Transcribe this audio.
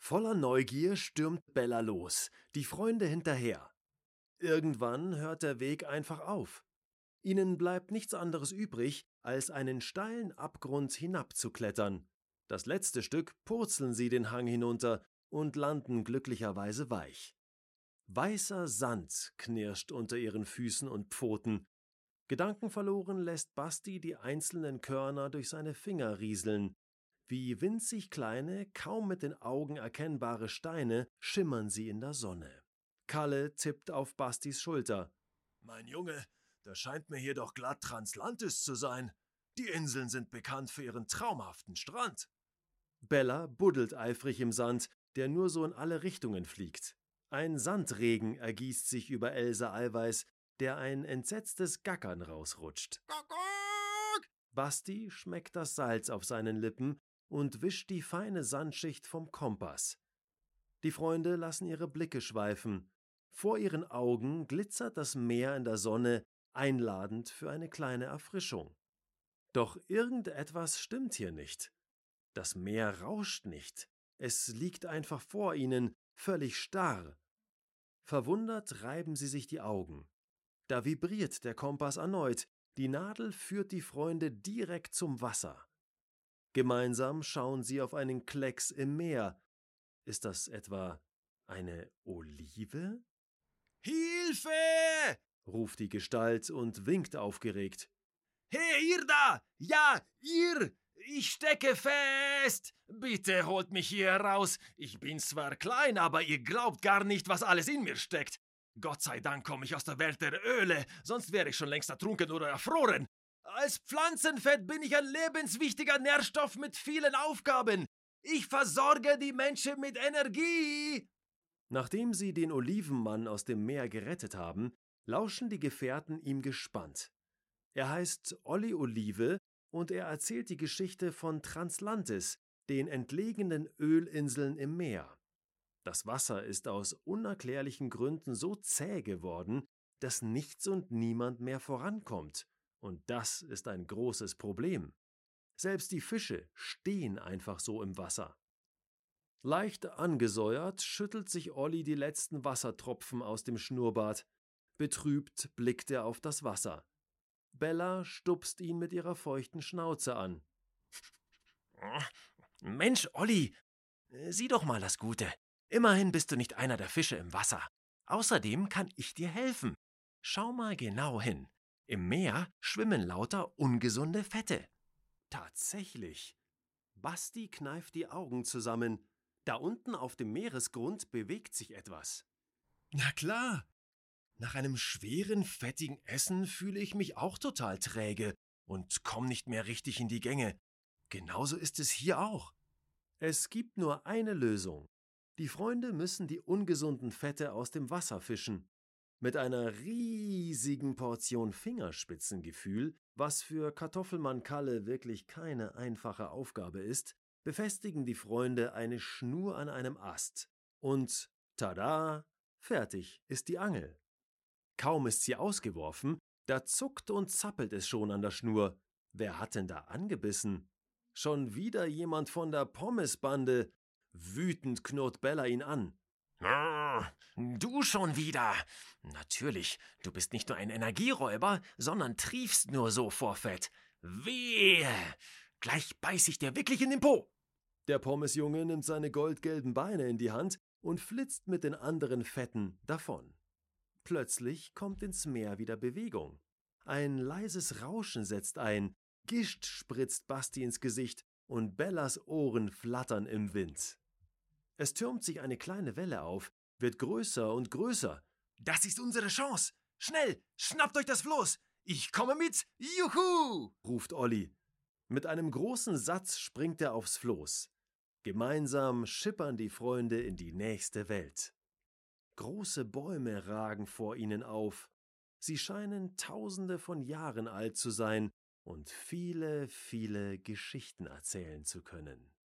Voller Neugier stürmt Bella los, die Freunde hinterher. Irgendwann hört der Weg einfach auf. Ihnen bleibt nichts anderes übrig, als einen steilen Abgrund hinabzuklettern. Das letzte Stück purzeln sie den Hang hinunter und landen glücklicherweise weich. Weißer Sand knirscht unter ihren Füßen und Pfoten. Gedankenverloren lässt Basti die einzelnen Körner durch seine Finger rieseln. Wie winzig kleine, kaum mit den Augen erkennbare Steine schimmern sie in der Sonne. Kalle tippt auf Bastis Schulter. »Mein Junge, das scheint mir hier doch glatt Translantis zu sein. Die Inseln sind bekannt für ihren traumhaften Strand.« Bella buddelt eifrig im Sand, der nur so in alle Richtungen fliegt. Ein Sandregen ergießt sich über Elsa Allweis, der ein entsetztes Gackern rausrutscht. Basti schmeckt das Salz auf seinen Lippen und wischt die feine Sandschicht vom Kompass. Die Freunde lassen ihre Blicke schweifen. Vor ihren Augen glitzert das Meer in der Sonne, einladend für eine kleine Erfrischung. Doch irgendetwas stimmt hier nicht. Das Meer rauscht nicht. Es liegt einfach vor ihnen, völlig starr. Verwundert reiben sie sich die Augen. Da vibriert der Kompass erneut. Die Nadel führt die Freunde direkt zum Wasser. Gemeinsam schauen sie auf einen Klecks im Meer. Ist das etwa eine Olive? »Hilfe!« ruft die Gestalt und winkt aufgeregt. »Hey, ihr da! Ja, ihr! Ich stecke fest! Bitte holt mich hier raus! Ich bin zwar klein, aber ihr glaubt gar nicht, was alles in mir steckt. Gott sei Dank komme ich aus der Welt der Öle, sonst wäre ich schon längst ertrunken oder erfroren. Als Pflanzenfett bin ich ein lebenswichtiger Nährstoff mit vielen Aufgaben. Ich versorge die Menschen mit Energie!« Nachdem sie den Olivenmann aus dem Meer gerettet haben, lauschen die Gefährten ihm gespannt. Er heißt Olli Olive und er erzählt die Geschichte von Translantis, den entlegenen Ölinseln im Meer. Das Wasser ist aus unerklärlichen Gründen so zäh geworden, dass nichts und niemand mehr vorankommt. Und das ist ein großes Problem. Selbst die Fische stehen einfach so im Wasser. Leicht angesäuert schüttelt sich Olli die letzten Wassertropfen aus dem Schnurrbart. Betrübt blickt er auf das Wasser. Bella stupst ihn mit ihrer feuchten Schnauze an. »Mensch, Olli, sieh doch mal das Gute. Immerhin bist du nicht einer der Fische im Wasser. Außerdem kann ich dir helfen. Schau mal genau hin. Im Meer schwimmen lauter ungesunde Fette.« Tatsächlich. Basti kneift die Augen zusammen. Da unten auf dem Meeresgrund bewegt sich etwas. Na klar. Nach einem schweren, fettigen Essen fühle ich mich auch total träge und komme nicht mehr richtig in die Gänge. Genauso ist es hier auch. Es gibt nur eine Lösung. Die Freunde müssen die ungesunden Fette aus dem Wasser fischen. Mit einer riesigen Portion Fingerspitzengefühl, was für Kartoffelmann Kalle wirklich keine einfache Aufgabe ist, befestigen die Freunde eine Schnur an einem Ast. Und tada, fertig ist die Angel. Kaum ist sie ausgeworfen, da zuckt und zappelt es schon an der Schnur. Wer hat denn da angebissen? Schon wieder jemand von der Pommesbande. Wütend knurrt Bella ihn an. »Du schon wieder! Natürlich, du bist nicht nur ein Energieräuber, sondern triefst nur so vor Fett. Wehe! Gleich beiß ich dir wirklich in den Po!« Der Pommesjunge nimmt seine goldgelben Beine in die Hand und flitzt mit den anderen Fetten davon. Plötzlich kommt ins Meer wieder Bewegung. Ein leises Rauschen setzt ein, Gischt spritzt Basti ins Gesicht und Bellas Ohren flattern im Wind. Es türmt sich eine kleine Welle auf, wird größer und größer. »Das ist unsere Chance! Schnell, schnappt euch das Floß! Ich komme mit! Juhu!« ruft Olli. Mit einem großen Satz springt er aufs Floß. Gemeinsam schippern die Freunde in die nächste Welt. Große Bäume ragen vor ihnen auf. Sie scheinen Tausende von Jahren alt zu sein und viele, viele Geschichten erzählen zu können.